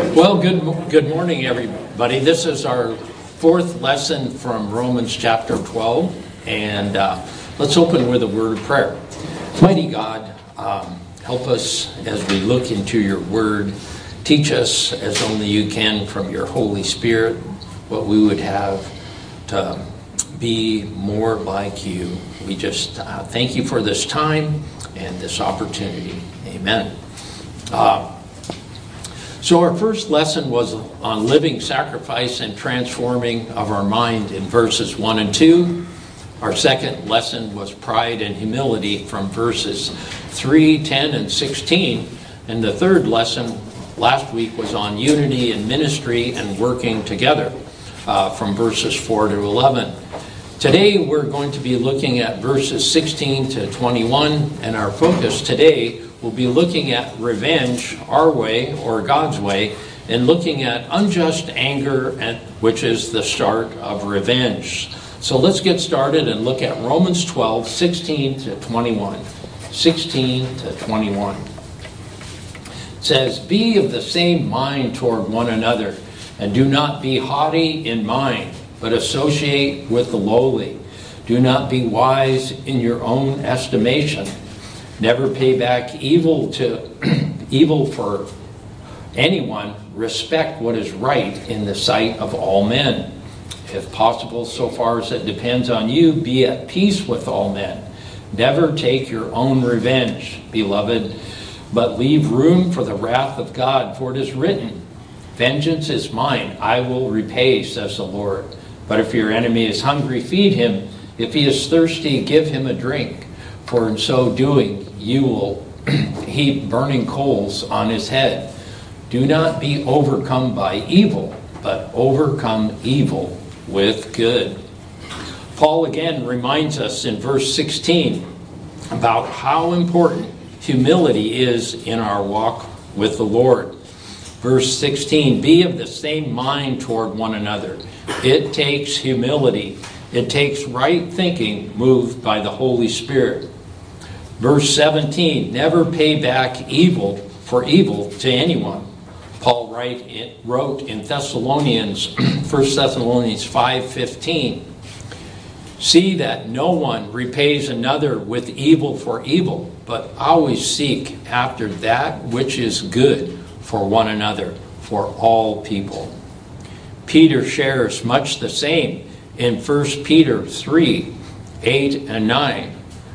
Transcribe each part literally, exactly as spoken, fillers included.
Well, good good morning, everybody. This is our fourth lesson from Romans chapter twelve, and uh, let's open with a word of prayer. Mighty God, um, help us as we look into your word. Teach us as only you can from your Holy Spirit what we would have to be more like you. We just uh, thank you for this time and this opportunity. Amen. Uh, So our first lesson was on living sacrifice and transforming of our mind in verses one and two. Our second lesson was pride and humility from verses three, ten, and sixteen. And the third lesson last week was on unity in ministry and working together uh, from verses four to eleven. Today we're going to be looking at verses sixteen to twenty-one, and our focus today we'll be looking at revenge, our way, or God's way, and looking at unjust anger, and, which is the start of revenge. So let's get started and look at Romans twelve, sixteen to twenty-one. sixteen to twenty-one. It says, "Be of the same mind toward one another, and do not be haughty in mind, but associate with the lowly. Do not be wise in your own estimation. Never pay back evil to evil for anyone. Respect what is right in the sight of all men. If possible, so far as it depends on you, be at peace with all men. Never take your own revenge, beloved, but leave room for the wrath of God, for it is written, 'Vengeance is mine, I will repay,' says the Lord. But if your enemy is hungry, feed him. If he is thirsty, give him a drink. For in so doing, you will heap burning coals on his head. Do not be overcome by evil, but overcome evil with good." Paul again reminds us in verse sixteen about how important humility is in our walk with the Lord. Verse sixteen, "Be of the same mind toward one another." It takes humility. It takes right thinking moved by the Holy Spirit. Verse seventeen, "Never pay back evil for evil to anyone." Paul wrote in Thessalonians, First Thessalonians five fifteen, "See that no one repays another with evil for evil, but always seek after that which is good for one another, for all people." Peter shares much the same in First Peter three, eight and nine.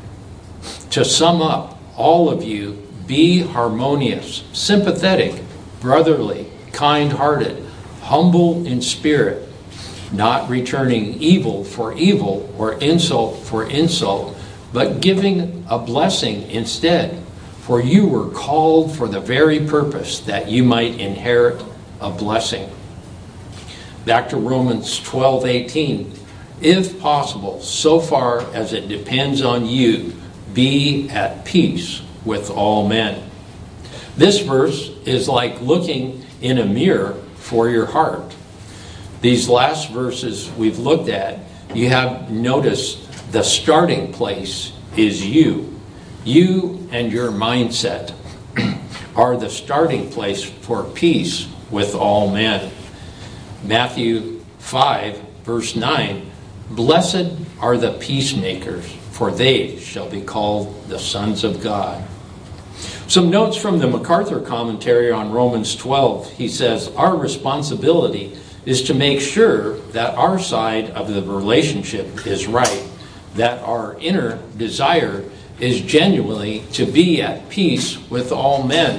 To sum up, all of you, be harmonious, sympathetic, brotherly, kind-hearted, humble in spirit, not returning evil for evil or insult for insult, but giving a blessing instead. For you were called for the very purpose that you might inherit a blessing. Back to Romans twelve eighteen. "If possible, so far as it depends on you, be at peace with all men." This verse is like looking in a mirror for your heart. These last verses we've looked at, you have noticed the starting place is you. You and your mindset are the starting place for peace with all men. Matthew five, verse nine, "Blessed are the peacemakers, for they shall be called the sons of God." Some notes from the MacArthur commentary on Romans twelve. He says, "Our responsibility is to make sure that our side of the relationship is right, that our inner desire is genuinely to be at peace with all men,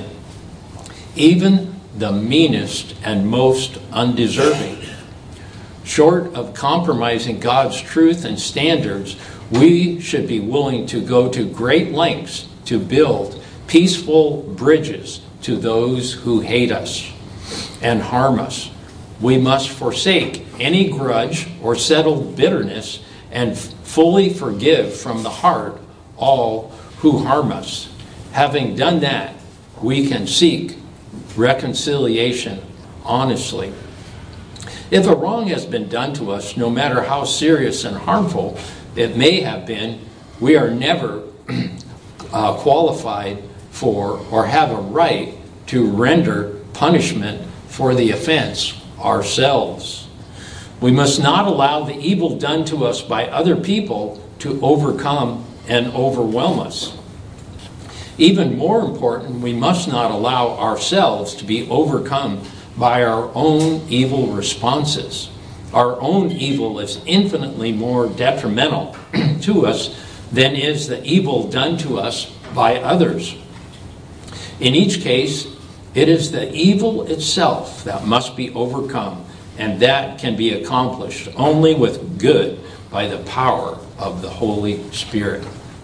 even the meanest and most undeserving. Short of compromising God's truth and standards, we should be willing to go to great lengths to build peaceful bridges to those who hate us and harm us. We must forsake any grudge or settled bitterness and fully forgive from the heart all who harm us. Having done that, we can seek reconciliation honestly. If a wrong has been done to us, no matter how serious and harmful it may have been, we are never uh, qualified for or have a right to render punishment for the offense ourselves. We must not allow the evil done to us by other people to overcome and overwhelm us. Even more important, we must not allow ourselves to be overcome by our own evil responses. Our own evil is infinitely more detrimental to us than is the evil done to us by others. In each case, it is the evil itself that must be overcome, and that can be accomplished only with good by the power of the Holy Spirit.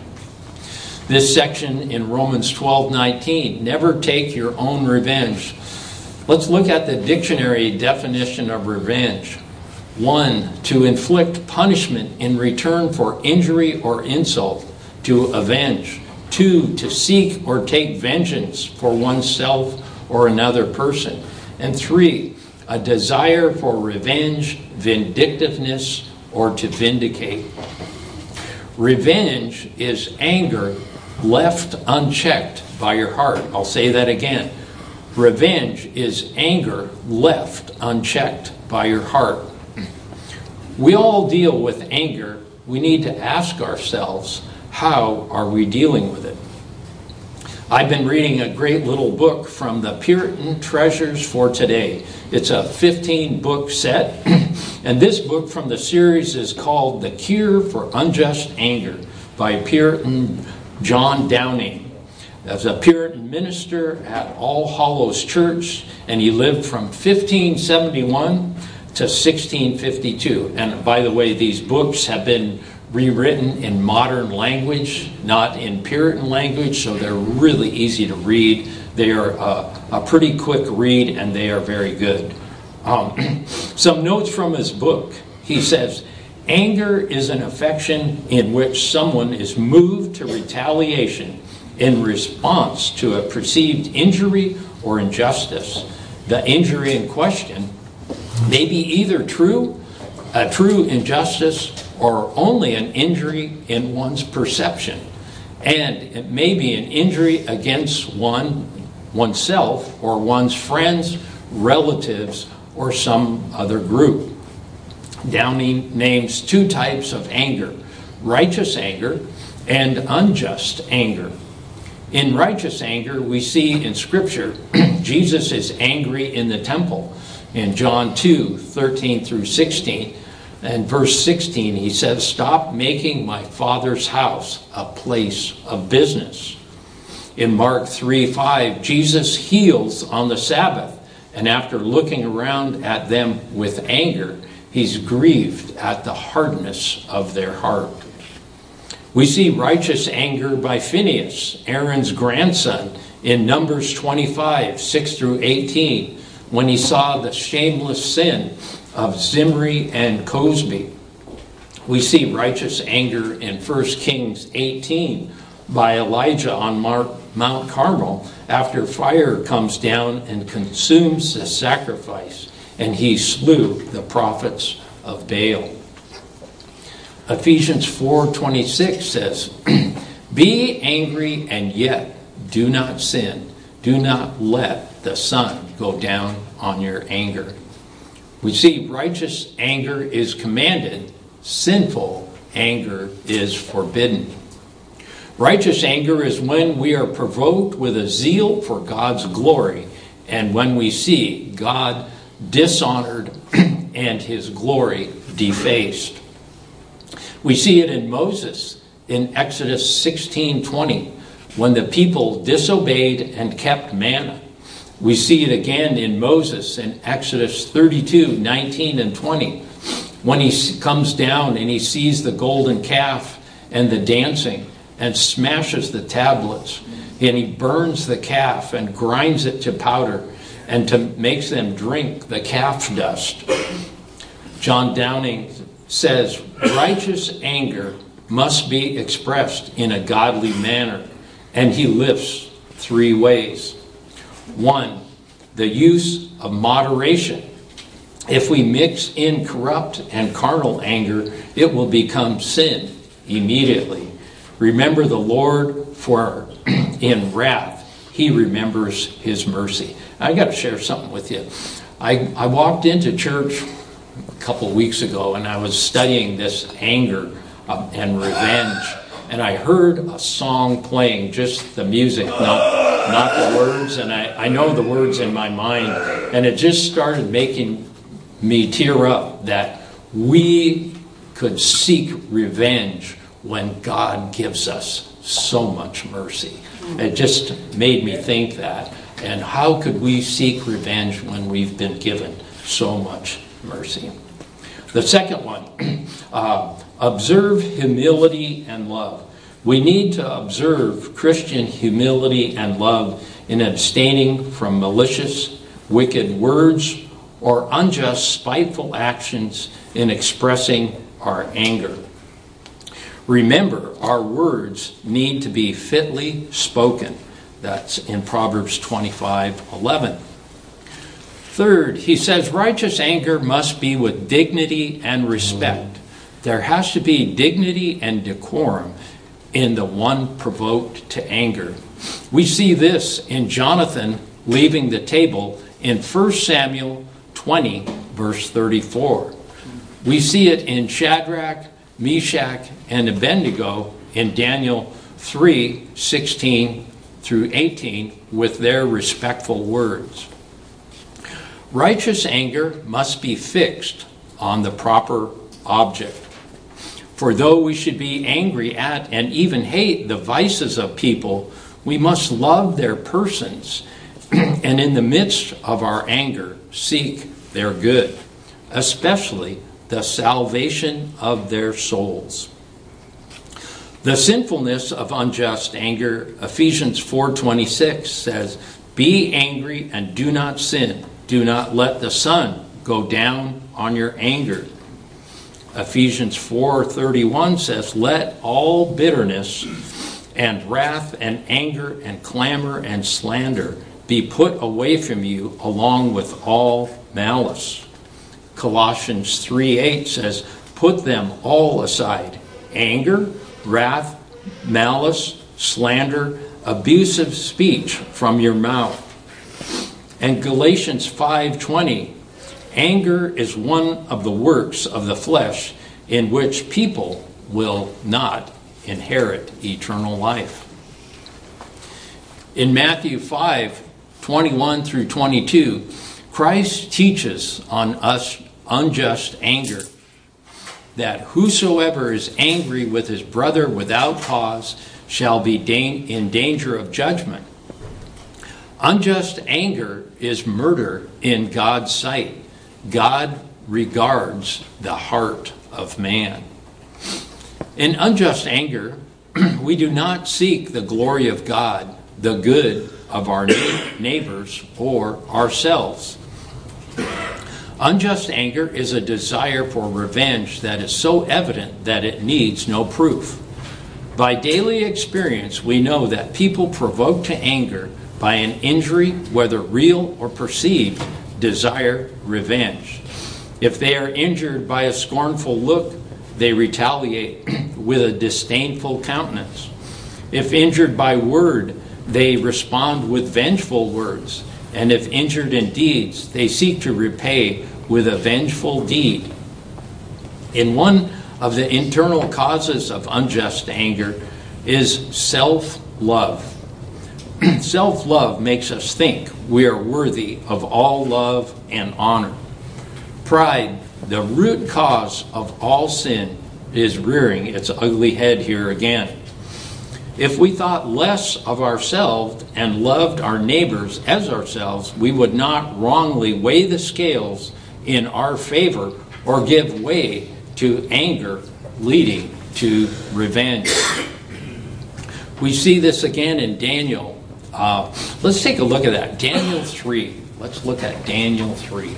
This section in Romans twelve nineteen, never take your own revenge. Let's look at the dictionary definition of revenge. One, to inflict punishment in return for injury or insult, to avenge. Two, to seek or take vengeance for oneself or another person. And three, a desire for revenge, vindictiveness, or to vindicate. Revenge is anger left unchecked by your heart. I'll say that again. Revenge is anger left unchecked by your heart. We all deal with anger. We need to ask ourselves, how are we dealing with it? I've been reading a great little book from the Puritan Treasures for Today. It's a fifteen book set, and this book from the series is called The Cure for Unjust Anger by Puritan John Downing. As a Puritan minister at All Hallows Church, and he lived from fifteen seventy-one to sixteen fifty-two. And by the way, these books have been rewritten in modern language, not in Puritan language, so they're really easy to read. They are a, a pretty quick read, and they are very good. Um, some notes from his book. He says, anger is an affection in which someone is moved to retaliation in response to a perceived injury or injustice. The injury in question may be either true, a true injustice, or only an injury in one's perception. And it may be an injury against one, oneself, or one's friends, relatives, or some other group. Downing names two types of anger, righteous anger and unjust anger. In righteous anger, we see in Scripture, Jesus is angry in the temple. In John two, thirteen through sixteen, and verse sixteen, he says, stop making my Father's house a place of business. In Mark three, five, Jesus heals on the Sabbath, and after looking around at them with anger, he's grieved at the hardness of their heart. We see righteous anger by Phinehas, Aaron's grandson, in Numbers twenty-five, six through eighteen, when he saw the shameless sin of Zimri and Cosby. We see righteous anger in First Kings eighteen by Elijah on Mount Carmel after fire comes down and consumes the sacrifice, and he slew the prophets of Baal. Ephesians four twenty-six says, be angry and yet do not sin. Do not let the sun go down on your anger. We see righteous anger is commanded, sinful anger is forbidden. Righteous anger is when we are provoked with a zeal for God's glory, and when we see God dishonored and his glory defaced. We see it in Moses in Exodus sixteen twenty, when the people disobeyed and kept manna. We see it again in Moses in Exodus thirty-two nineteen and twenty, when he comes down and he sees the golden calf and the dancing and smashes the tablets, and he burns the calf and grinds it to powder and to makes them drink the calf dust. John Downing says, righteous anger must be expressed in a godly manner, and he lists three ways. One, the use of moderation. If we mix in corrupt and carnal anger, it will become sin immediately. Remember the Lord, for in wrath he remembers his mercy. I got to share something with you. I, I walked into church a couple of weeks ago, and I was studying this anger uh, and revenge, and I heard a song playing, just the music, not, not the words, and I, I know the words in my mind, and it just started making me tear up that we could seek revenge when God gives us so much mercy. It just made me think that. And how could we seek revenge when we've been given so much mercy? The second one, uh, observe humility and love. We need to observe Christian humility and love in abstaining from malicious, wicked words or unjust, spiteful actions in expressing our anger. Remember, our words need to be fitly spoken. That's in Proverbs twenty-five eleven. Third, he says righteous anger must be with dignity and respect. There has to be dignity and decorum in the one provoked to anger. We see this in Jonathan leaving the table in First Samuel twenty, verse thirty-four. We see it in Shadrach, Meshach, and Abednego in Daniel three, sixteen through eighteen with their respectful words. Righteous anger must be fixed on the proper object. For though we should be angry at and even hate the vices of people, we must love their persons and in the midst of our anger seek their good, especially the salvation of their souls. The sinfulness of unjust anger, Ephesians four twenty-six says, be angry and do not sin. Do not let the sun go down on your anger. Ephesians four thirty-one says, let all bitterness and wrath and anger and clamor and slander be put away from you along with all malice. Colossians three eight says, put them all aside. Anger, wrath, malice, slander, abusive speech from your mouth. And Galatians five twenty, anger is one of the works of the flesh in which people will not inherit eternal life. In Matthew five twenty-one through twenty-two, Christ teaches on us unjust anger, that whosoever is angry with his brother without cause shall be in danger of judgment. Unjust anger is murder in God's sight. God regards the heart of man. In unjust anger, we do not seek the glory of God, the good of our neighbors or ourselves. Unjust anger is a desire for revenge that is so evident that it needs no proof. By daily experience, we know that people provoked to anger by an injury, whether real or perceived, desire revenge. If they are injured by a scornful look, they retaliate with a disdainful countenance. If injured by word, they respond with vengeful words. And if injured in deeds, they seek to repay with a vengeful deed. In one of the internal causes of unjust anger is self-love. Self-love makes us think we are worthy of all love and honor. Pride, the root cause of all sin, is rearing its ugly head here again. If we thought less of ourselves and loved our neighbors as ourselves, we would not wrongly weigh the scales in our favor or give way to anger leading to revenge. We see this again in Daniel. Uh, let's take a look at that. Daniel three. Let's look at Daniel three.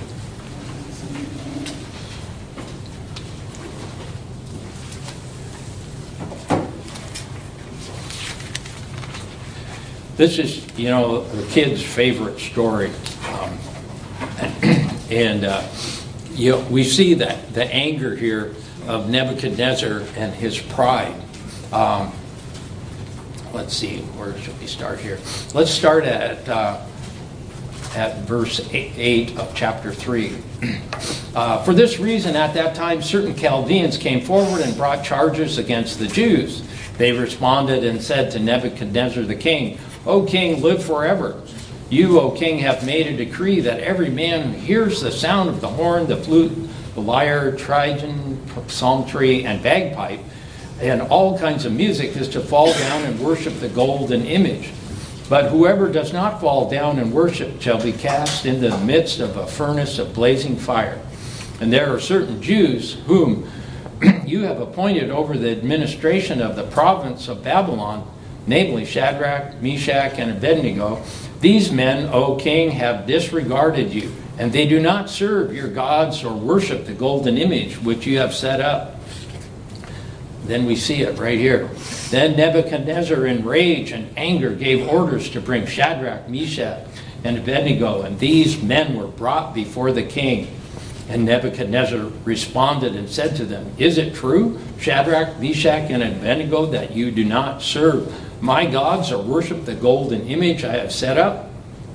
This is, you know, the kid's favorite story. Um, and, uh, you know, we see that the anger here of Nebuchadnezzar and his pride. Um, let's see, where should we start here? Let's start at uh, at verse eight of chapter three. Uh, For this reason, at that time, certain Chaldeans came forward and brought charges against the Jews. They responded and said to Nebuchadnezzar the king, O king, live forever. You, O king, have made a decree that every man who hears the sound of the horn, the flute, the lyre, trigon, psaltery, and bagpipe, and all kinds of music is to fall down and worship the golden image. But whoever does not fall down and worship shall be cast into the midst of a furnace of blazing fire. And there are certain Jews whom you have appointed over the administration of the province of Babylon, namely Shadrach, Meshach, and Abednego. These men, O king, have disregarded you, and they do not serve your gods or worship the golden image which you have set up. Then we see it right here. Then Nebuchadnezzar, in rage and anger, gave orders to bring Shadrach, Meshach, and Abednego, and these men were brought before the king. And Nebuchadnezzar responded and said to them, Is it true, Shadrach, Meshach, and Abednego, that you do not serve my gods or worship the golden image I have set up?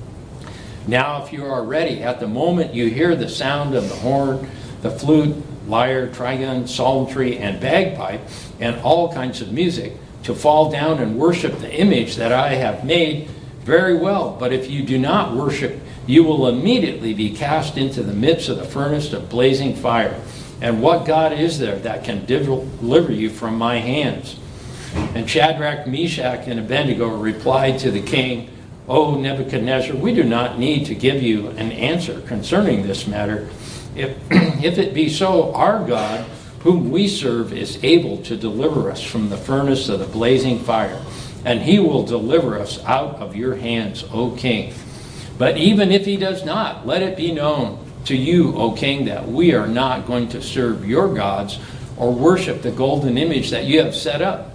Now if you are ready, at the moment you hear the sound of the horn, the flute, lyre, trigon, psaltery, and bagpipe, and all kinds of music, to fall down and worship the image that I have made, very well. But if you do not worship, you will immediately be cast into the midst of the furnace of blazing fire. And what God is there that can deliver you from my hands? And Shadrach, Meshach, and Abednego replied to the king, O Nebuchadnezzar, we do not need to give you an answer concerning this matter. If, if it be so, our God, whom we serve, is able to deliver us from the furnace of the blazing fire, and he will deliver us out of your hands, O king. But even if he does not, let it be known to you, O king, that we are not going to serve your gods or worship the golden image that you have set up.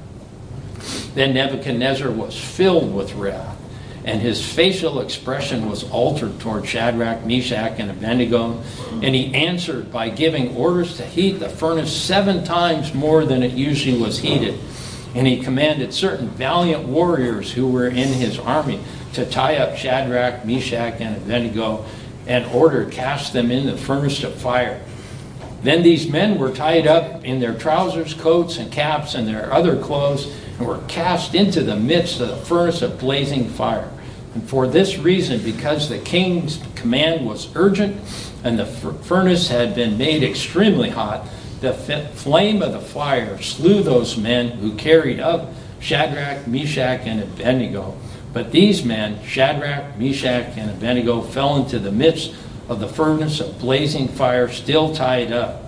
Then Nebuchadnezzar was filled with wrath, and his facial expression was altered toward Shadrach, Meshach, and Abednego. And he answered by giving orders to heat the furnace seven times more than it usually was heated. And he commanded certain valiant warriors who were in his army to tie up Shadrach, Meshach, and Abednego, and ordered cast them in the furnace of fire. Then these men were tied up in their trousers, coats, and caps, and their other clothes, and were cast into the midst of the furnace of blazing fire. And for this reason, because the king's command was urgent, and the furnace had been made extremely hot, the flame of the fire slew those men who carried up Shadrach, Meshach, and Abednego. But these men, Shadrach, Meshach, and Abednego, fell into the midst of the furnace of blazing fire, still tied up.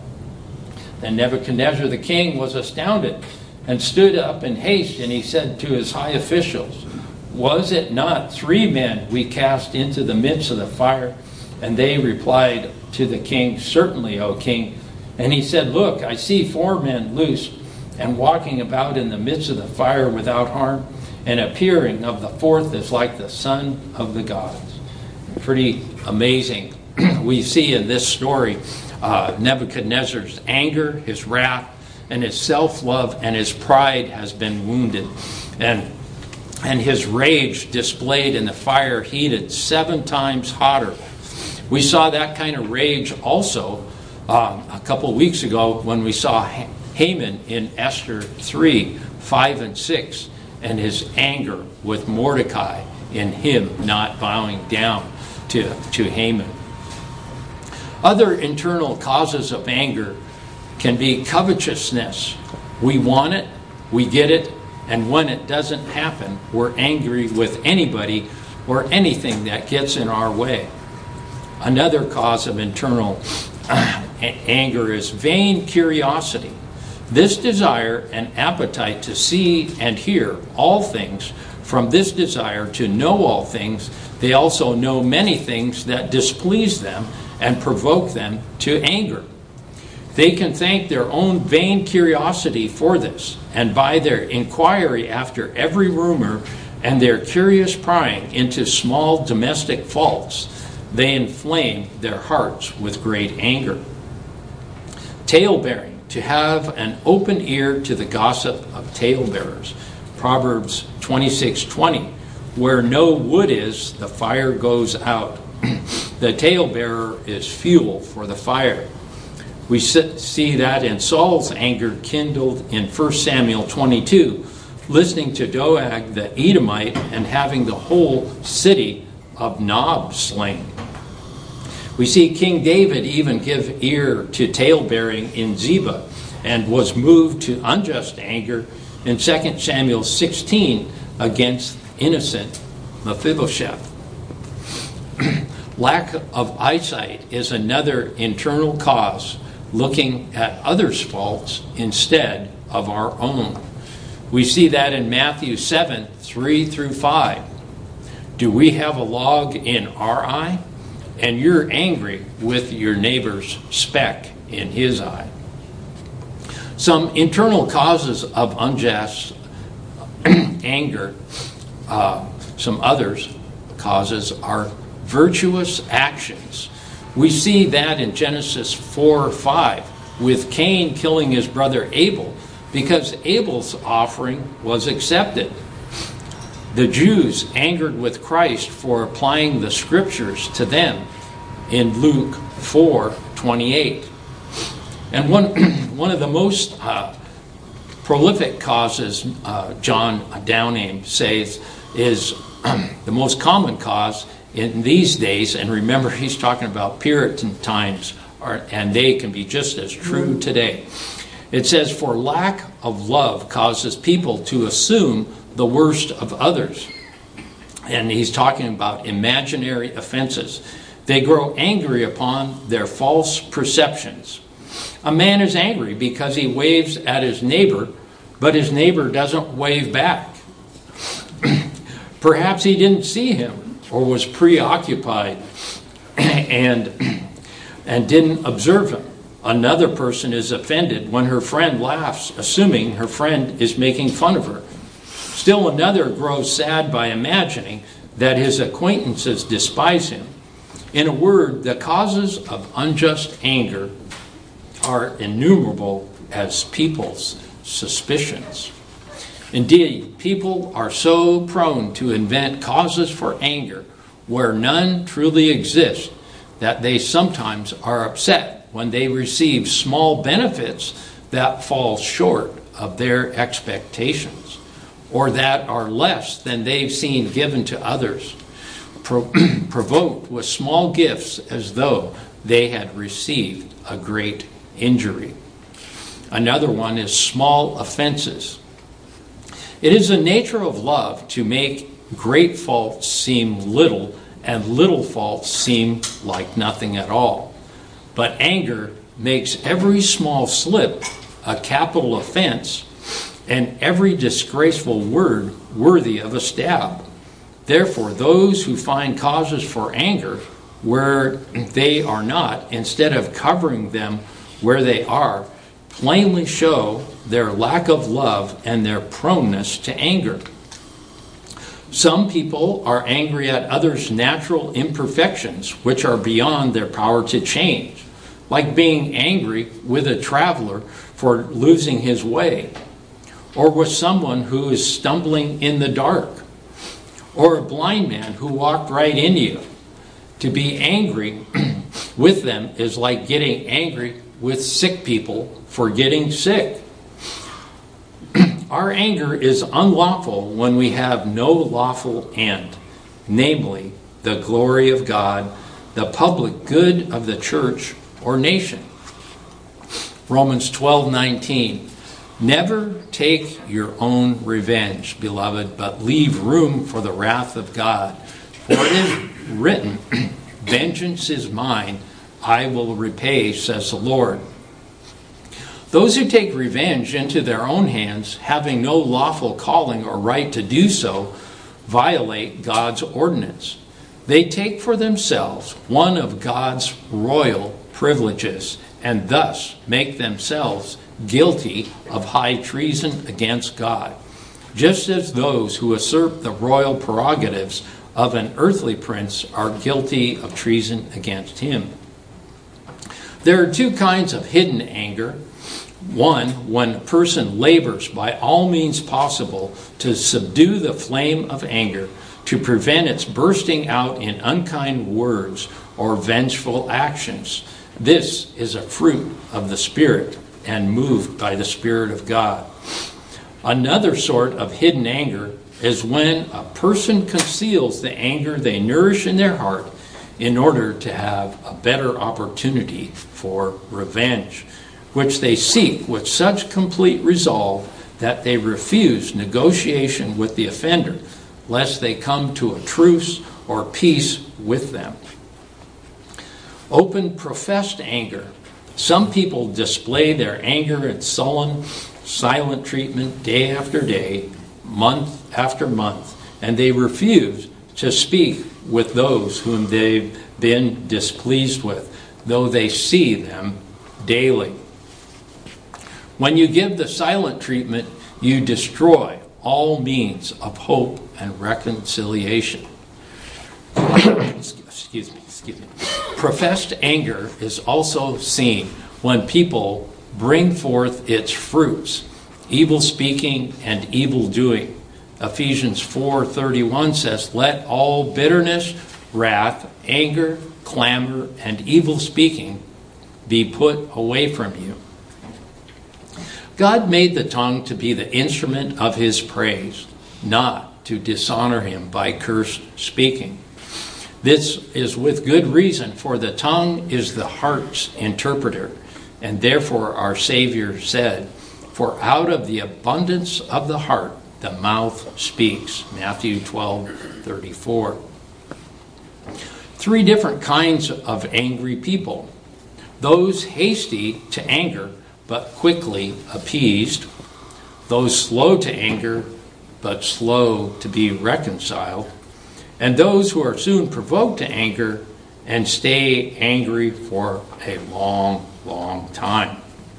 Then Nebuchadnezzar the king was astounded and stood up in haste, and he said to his high officials, Was it not three men we cast into the midst of the fire? And they replied to the king, Certainly, O king. And he said, Look, I see four men loose and walking about in the midst of the fire without harm, and appearing of the fourth is like the son of the gods. Pretty amazing. We see in this story uh, Nebuchadnezzar's anger, his wrath, and his self-love and his pride has been wounded. And, and his rage displayed in the fire heated seven times hotter. We saw that kind of rage also um, a couple weeks ago when we saw Haman in Esther three, five, and six, and his anger with Mordecai in him not bowing down to, to Haman. Other internal causes of anger can be covetousness. We want it, we get it, and when it doesn't happen, we're angry with anybody or anything that gets in our way. Another cause of internal anger is vain curiosity. This desire and appetite to see and hear all things, from this desire to know all things, they also know many things that displease them and provoke them to anger. They can thank their own vain curiosity for this, and by their inquiry after every rumor and their curious prying into small domestic faults, they inflame their hearts with great anger. Talebearing, to have an open ear to the gossip of talebearers. Proverbs twenty-six twenty, where no wood is, the fire goes out. The talebearer is fuel for the fire. We see that in Saul's anger kindled in First Samuel twenty-two, listening to Doeg the Edomite and having the whole city of Nob slain. We see King David even give ear to talebearing in Ziba and was moved to unjust anger in Second Samuel sixteen against innocent Mephibosheth. Lack of eyesight is another internal cause, looking at others' faults instead of our own. We see that in Matthew seven, three through five. Do we have a log in our eye? And you're angry with your neighbor's speck in his eye. Some internal causes of unjust anger, uh, some others causes are virtuous actions. We see that in Genesis four five with Cain killing his brother Abel because Abel's offering was accepted. The Jews angered with Christ for applying the scriptures to them in Luke four twenty-eight. And one, one of the most uh, prolific causes, uh, John Downey says, is um, the most common cause in these days, and remember he's talking about Puritan times, are, and they can be just as true today. It says, for lack of love causes people to assume the worst of others. And he's talking about imaginary offenses. They grow angry upon their false perceptions. A man is angry because he waves at his neighbor, but his neighbor doesn't wave back. Perhaps he didn't see him or was preoccupied and, and didn't observe him. Another person is offended when her friend laughs, assuming her friend is making fun of her. Still another grows sad by imagining that his acquaintances despise him. In a word, the causes of unjust anger are innumerable as people's suspicions. Indeed, people are so prone to invent causes for anger where none truly exist that they sometimes are upset when they receive small benefits that fall short of their expectations or that are less than they've seen given to others, pro- provoked with small gifts as though they had received a great injury. Another one is small offenses. It is the nature of love to make great faults seem little and little faults seem like nothing at all. But anger makes every small slip a capital offense and every disgraceful word worthy of a stab. Therefore, those who find causes for anger where they are not, instead of covering them where they are, plainly show their lack of love and their proneness to anger. Some people are angry at others' natural imperfections, which are beyond their power to change, like being angry with a traveler for losing his way, or with someone who is stumbling in the dark, or a blind man who walked right into you. To be angry with them is like getting angry with sick people for getting sick. Our anger is unlawful when we have no lawful end, namely the glory of God, the public good of the church or nation. Romans twelve nineteen. Never take your own revenge, beloved, but leave room for the wrath of God. For it is written, vengeance is mine, I will repay, says the Lord. Those who take revenge into their own hands, having no lawful calling or right to do so, violate God's ordinance. They take for themselves one of God's royal privileges, and thus make themselves guilty of high treason against God, just as those who usurp the royal prerogatives of an earthly prince are guilty of treason against him. There are two kinds of hidden anger. One, when a person labors by all means possible to subdue the flame of anger, to prevent its bursting out in unkind words or vengeful actions. This is a fruit of the Spirit and moved by the Spirit of God. Another sort of hidden anger is when a person conceals the anger they nourish in their heart in order to have a better opportunity for revenge, which they seek with such complete resolve that they refuse negotiation with the offender, lest they come to a truce or peace with them. Open professed anger. Some people display their anger in sullen, silent treatment day after day, month after month, and they refuse to speak with those whom they've been displeased with, though they see them daily. When you give the silent treatment, you destroy all means of hope and reconciliation. excuse me, excuse me. Professed anger is also seen when people bring forth its fruits, evil speaking and evil doing. Ephesians four thirty-one says, "Let all bitterness, wrath, anger, clamor, and evil speaking be put away from you." God made the tongue to be the instrument of his praise, not to dishonor him by cursed speaking. This is with good reason, for the tongue is the heart's interpreter, and therefore our Savior said, "For out of the abundance of the heart the mouth speaks." Matthew twelve thirty-four. Three different kinds of angry people. Those hasty to anger, but quickly appeased. Those slow to anger, but slow to be reconciled. And those who are soon provoked to anger and stay angry for a long, long time.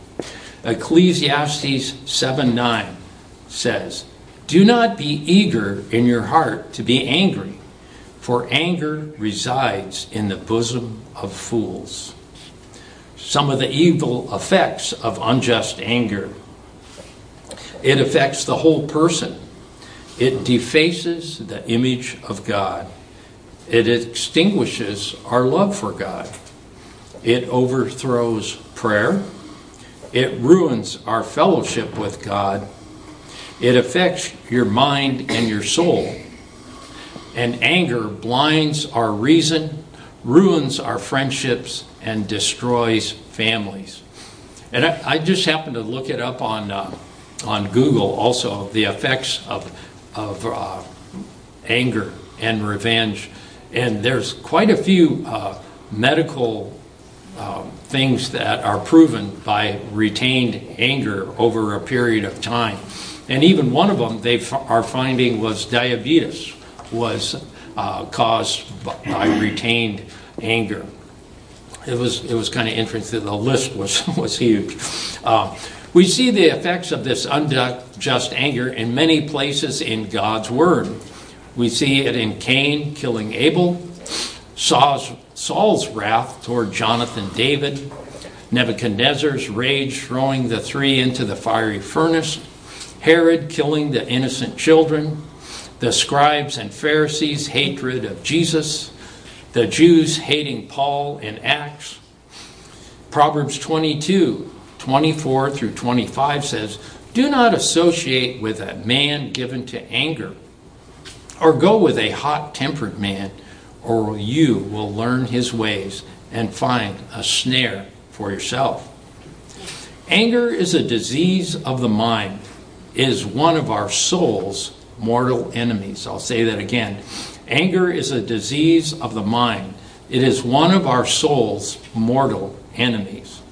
Ecclesiastes seven nine says, "Do not be eager in your heart to be angry, for anger resides in the bosom of fools." Some of the evil effects of unjust anger. It affects the whole person. It defaces the image of God. It extinguishes our love for God. It overthrows prayer. It ruins our fellowship with God. It affects your mind and your soul. And anger blinds our reason, ruins our friendships, and destroys families. And I, I just happened to look it up on uh, on Google also, the effects of of uh, anger and revenge. And there's quite a few uh, medical uh, things that are proven by retained anger over a period of time. And even one of them they f- are finding was diabetes was uh, caused by retained anger. It was it was kind of interesting. The list was was huge. Uh, we see the effects of this unjust anger in many places in God's Word. We see it in Cain killing Abel, Saul's, Saul's wrath toward Jonathan David, Nebuchadnezzar's rage throwing the three into the fiery furnace, Herod killing the innocent children, the scribes and Pharisees' hatred of Jesus, the Jews hating Paul in Acts. Proverbs twenty-two, twenty-four through twenty-five says, "Do not associate with a man given to anger, or go with a hot-tempered man, or you will learn his ways and find a snare for yourself." Anger is a disease of the mind, is one of our soul's mortal enemies. I'll say that again. Anger is a disease of the mind. It is one of our soul's mortal enemies.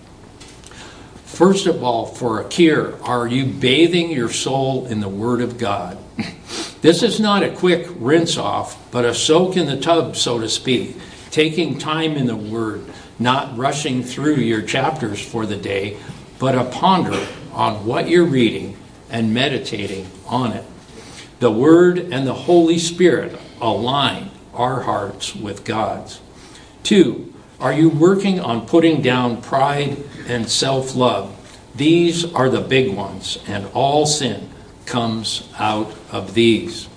First of all, for a cure, are you bathing your soul in the Word of God? This is not a quick rinse off, but a soak in the tub, so to speak. Taking time in the Word, not rushing through your chapters for the day, but a ponder on what you're reading and meditating on it. The Word and the Holy Spirit align our hearts with God's. Two, are you working on putting down pride and self-love, These are the big ones, and all sin comes out of these.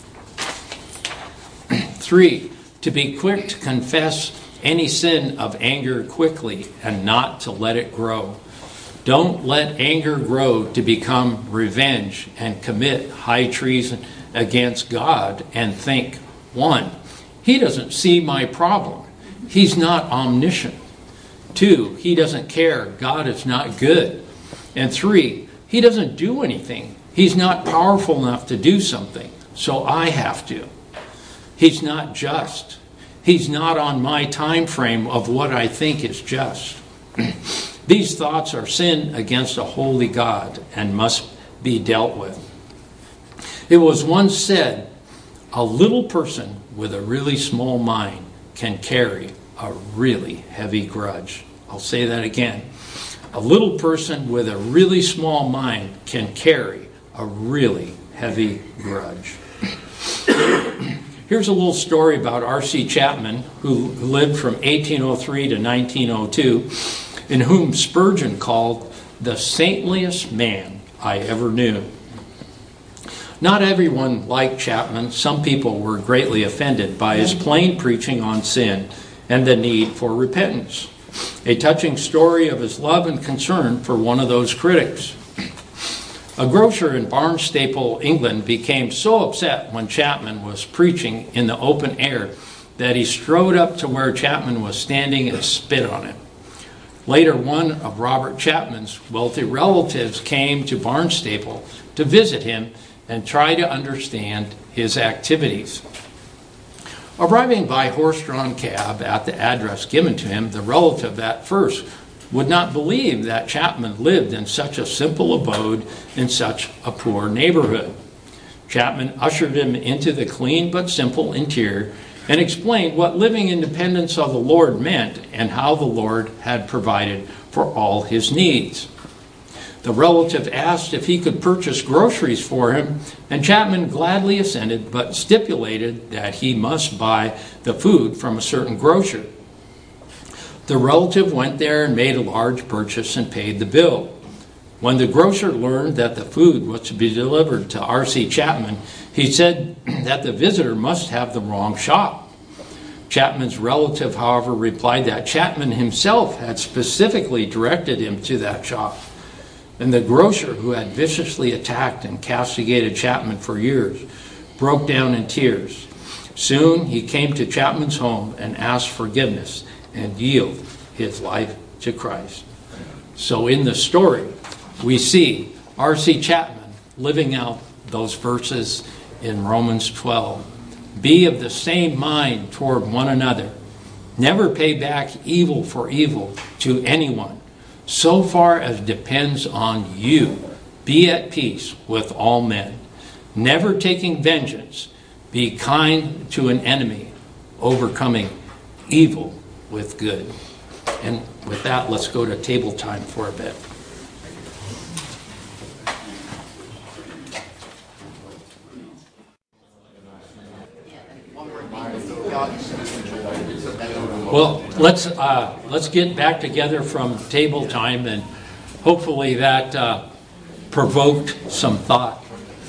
Three, to be quick to confess any sin of anger quickly and not to let it grow. Don't let anger grow to become revenge and commit high treason against God and think, one, he doesn't see my problem. He's not omniscient. Two, he doesn't care. God is not good. And three, he doesn't do anything. He's not powerful enough to do something, so I have to. He's not just. He's not on my time frame of what I think is just. These thoughts are sin against a holy God and must be dealt with. It was once said, a little person with a really small mind can carry a really heavy grudge. I'll say that again. A little person with a really small mind can carry a really heavy grudge. Here's a little story about R C Chapman, who lived from eighteen oh three to nineteen oh two, and whom Spurgeon called the saintliest man I ever knew. Not everyone liked Chapman. Some people were greatly offended by his plain preaching on sin and the need for repentance. A touching story of his love and concern for one of those critics. A grocer in Barnstaple, England, became so upset when Chapman was preaching in the open air that he strode up to where Chapman was standing and spit on him. Later, one of Robert Chapman's wealthy relatives came to Barnstaple to visit him and try to understand his activities. Arriving by horse-drawn cab at the address given to him, the relative at first would not believe that Chapman lived in such a simple abode in such a poor neighborhood. Chapman ushered him into the clean but simple interior and explained what living in dependence of the Lord meant and how the Lord had provided for all his needs. The relative asked if he could purchase groceries for him, and Chapman gladly assented, but stipulated that he must buy the food from a certain grocer. The relative went there and made a large purchase and paid the bill. When the grocer learned that the food was to be delivered to R C Chapman, he said that the visitor must have the wrong shop. Chapman's relative, however, replied that Chapman himself had specifically directed him to that shop. And the grocer, who had viciously attacked and castigated Chapman for years, broke down in tears. Soon he came to Chapman's home and asked forgiveness and yield his life to Christ. So in the story, we see R C Chapman living out those verses in Romans twelve. Be of the same mind toward one another. Never pay back evil for evil to anyone, so far as depends on you. Be at peace with all men. Never taking vengeance. Be kind to an enemy, overcoming evil with good. And with that, let's go to table time for a bit. Well, let's uh, let's get back together from table time, and hopefully that uh, provoked some thought.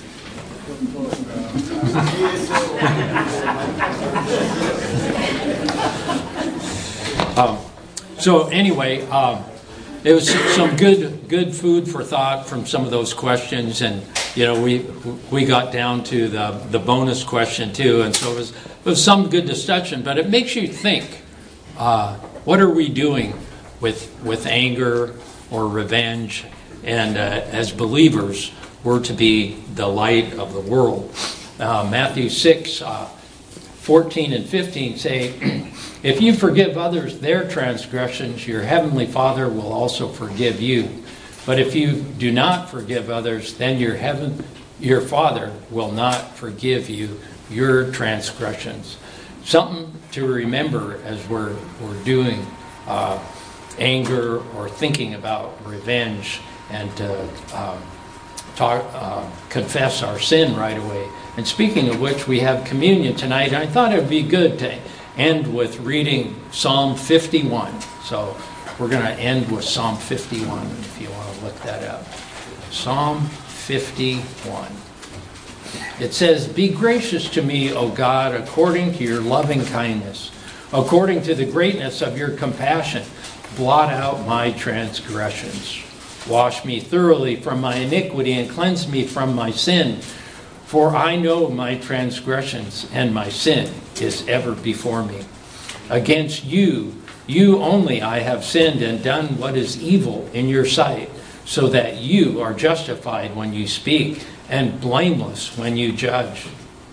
um, so anyway, um, it was some good good food for thought from some of those questions, and you know we we got down to the the bonus question too, and so it was it was some good discussion. But it makes you think: uh, what are we doing with with anger or revenge? And uh, as believers, we're to be the light of the world. Uh, Matthew six, uh, fourteen and fifteen say, if you forgive others their transgressions, your heavenly Father will also forgive you. But if you do not forgive others, then your heaven, your Father will not forgive you your transgressions. Something to remember as we're we're doing uh, anger or thinking about revenge, and to um, talk, uh, confess our sin right away. And speaking of which, we have communion tonight. I thought it would be good to end with reading Psalm fifty-one. So We're going to end with Psalm fifty-one, if you want to look that up. Psalm fifty-one. It says, "Be gracious to me, O God, according to your loving kindness. According to the greatness of your compassion, blot out my transgressions. Wash me thoroughly from my iniquity and cleanse me from my sin. For I know my transgressions, and my sin is ever before me. Against you, you only I have sinned and done what is evil in your sight, so that you are justified when you speak, and blameless when you judge.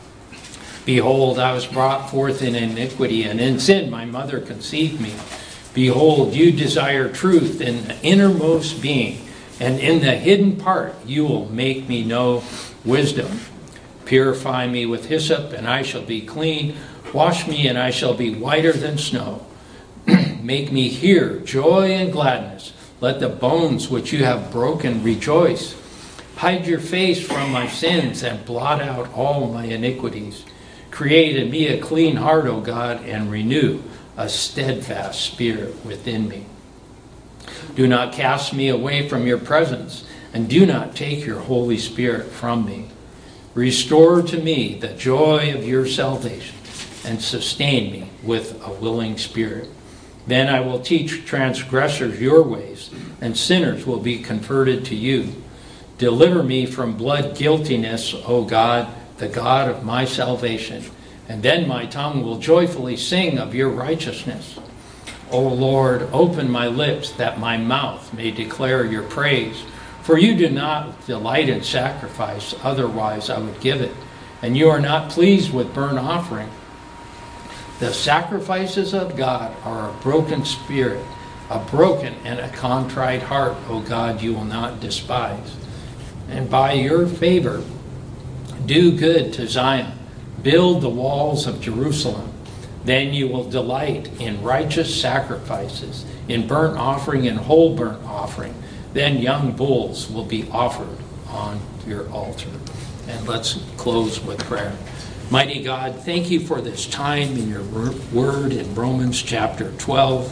Behold, I was brought forth in iniquity, and in sin my mother conceived me. Behold, you desire truth in the innermost being, and in the hidden part you will make me know wisdom. Purify me with hyssop, and I shall be clean. Wash me, and I shall be whiter than snow. Make me hear joy and gladness. Let the bones which you have broken rejoice. Hide your face from my sins, and blot out all my iniquities. Create in me a clean heart, O God, and renew a steadfast spirit within me. Do not cast me away from your presence, and do not take your Holy Spirit from me. Restore to me the joy of your salvation, and sustain me with a willing spirit. Then I will teach transgressors your ways, and sinners will be converted to you. Deliver me from blood guiltiness, O God, the God of my salvation, and then my tongue will joyfully sing of your righteousness. O Lord, open my lips that my mouth may declare your praise. For you do not delight in sacrifice, otherwise I would give it. And you are not pleased with burnt offering. The sacrifices of God are a broken spirit, a broken and a contrite heart, O God, you will not despise. And by your favor, do good to Zion. Build the walls of Jerusalem. Then you will delight in righteous sacrifices, in burnt offering and whole burnt offering. Then young bulls will be offered on your altar." And let's close with prayer. Mighty God, thank you for this time in your word in Romans chapter twelve,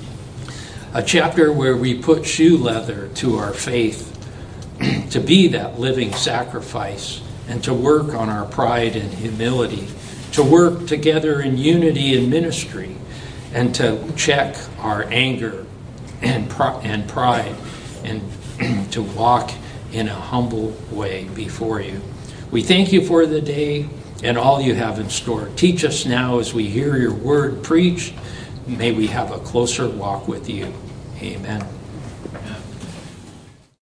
a chapter where we put shoe leather to our faith, to be that living sacrifice, and to work on our pride and humility, to work together in unity and ministry, and to check our anger and and pride, and to walk in a humble way before you. We thank you for the day and all you have in store. Teach us now as we hear your word preached. May we have a closer walk with you. Amen.